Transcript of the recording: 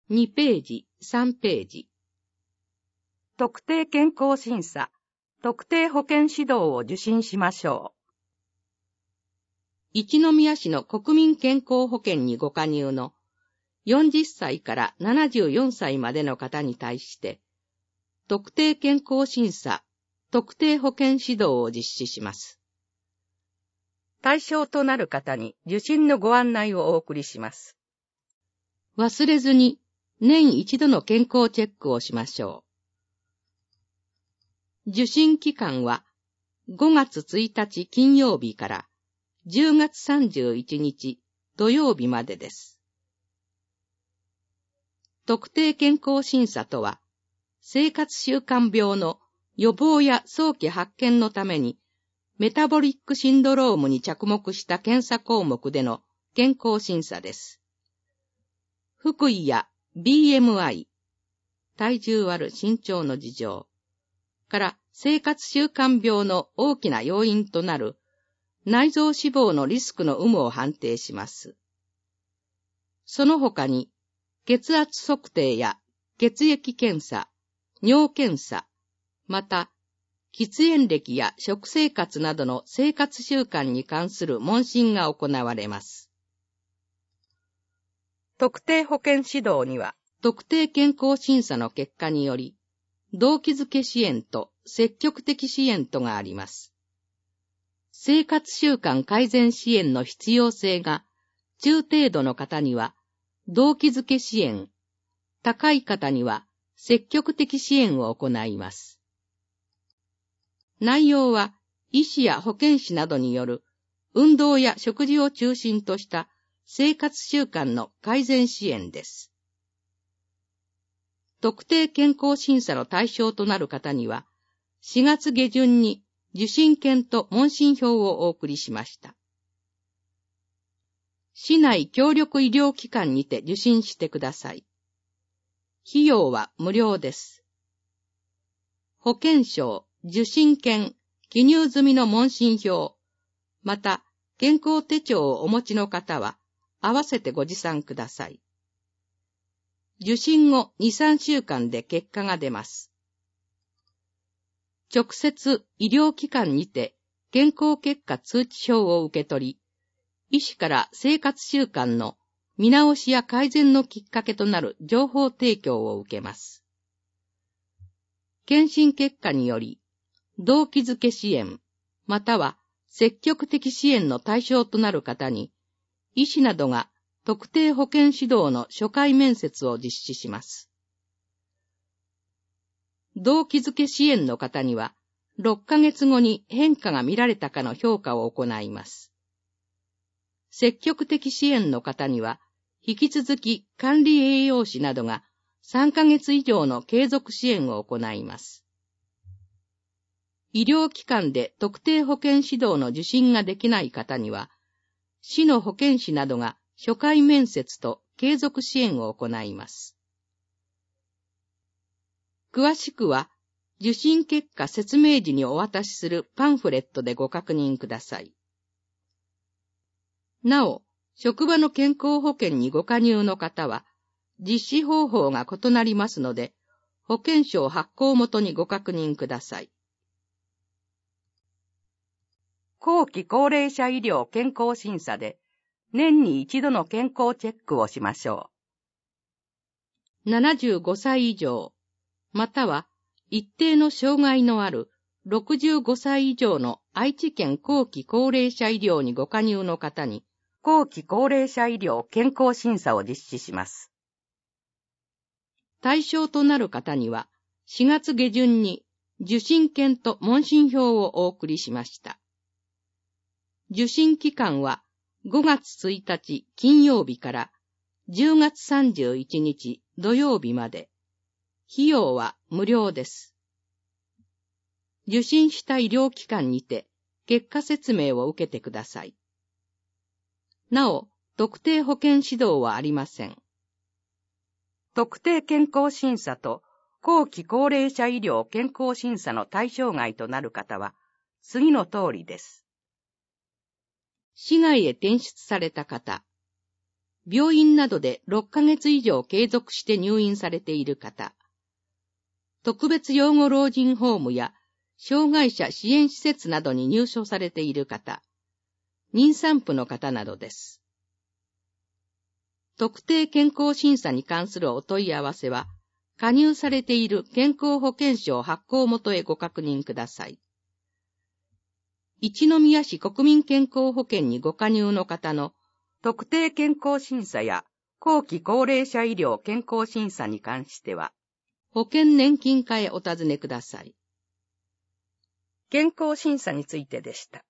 2ページ、3ページ。 特定健康審査、特定保健指導を受診しましょう。 一宮市の国民健康保険にご加入の40歳から74歳までの方に対して、特定健康審査、特定保健指導を実施します。 対象となる方に受診のご案内をお送りします。 忘れずに年一度の健康チェックをしましょう。受診期間は5月1日金曜日から10月31日土曜日までです。特定健康審査とは、生活習慣病の予防や早期発見のために、メタボリックシンドロームに着目した検査項目での健康審査です。腹囲や BMI、体重割る身長の事情から生活習慣病の大きな要因となる内臓脂肪のリスクの有無を判定します。その他に、血圧測定や血液検査、尿検査、また、喫煙歴や食生活などの生活習慣に関する問診が行われます。 特定保健指導には、 特定健康審査の結果により、動機づけ支援と積極的支援とがあります。生活習慣改善支援の必要性が中程度の方には動機づけ支援、高い方には積極的支援を行います。内容は医師や保健師などによる運動や食事を中心とした生活習慣の改善支援です。特定健康審査の対象となる方には4月下旬に受診券と問診票をお送りしました。市内協力医療機関にて受診してください。費用は無料です。保険証、受診券、記入済みの問診票、また健康手帳をお持ちの方は合わせてご持参ください。受診後2、3週間で結果が出ます。直接医療機関にて健康結果通知書を受け取り、医師から生活習慣の見直しや改善のきっかけとなる情報提供を受けます。検診結果により、動機づけ支援、または積極的支援の対象となる方に、医師などが特定保健指導の初回面接を実施します。動機づけ支援の方には、6ヶ月後に変化が見られたかの評価を行います。積極的支援の方には、引き続き管理栄養士などが3ヶ月以上の継続支援を行います。医療機関で特定保健指導の受診ができない方には、市の保健師などが初回面接と継続支援を行います。詳しくは、受診結果説明時にお渡しするパンフレットでご確認ください。なお、職場の健康保険にご加入の方は、実施方法が異なりますので、保険証発行元にご確認ください。 後期高齢者医療健康審査で、年に一度の健康チェックをしましょう。75歳以上、または一定の障害のある65歳以上の愛知県後期高齢者医療にご加入の方に、 後期高齢者医療健康審査を実施します。 対象となる方には、4月下旬に受診券と問診票をお送りしました。受診期間は5月1日金曜日から10月31日土曜日まで、費用は無料です。受診した医療機関にて結果説明を受けてください。なお、特定保健指導はありません。 特定健康審査と後期高齢者医療健康審査の対象外となる方は、次の通りです。 市外へ転出された方、 病院などで6ヶ月以上継続して入院されている方、特別養護老人ホームや障害者支援施設などに入所されている方、妊産婦の方などです。特定健康審査に関するお問い合わせは、加入されている健康保険証発行元へご確認ください。一宮市国民健康保険にご加入の方の特定健康審査や後期高齢者医療健康審査に関しては、保険年金課へお尋ねください。健康審査についてでした。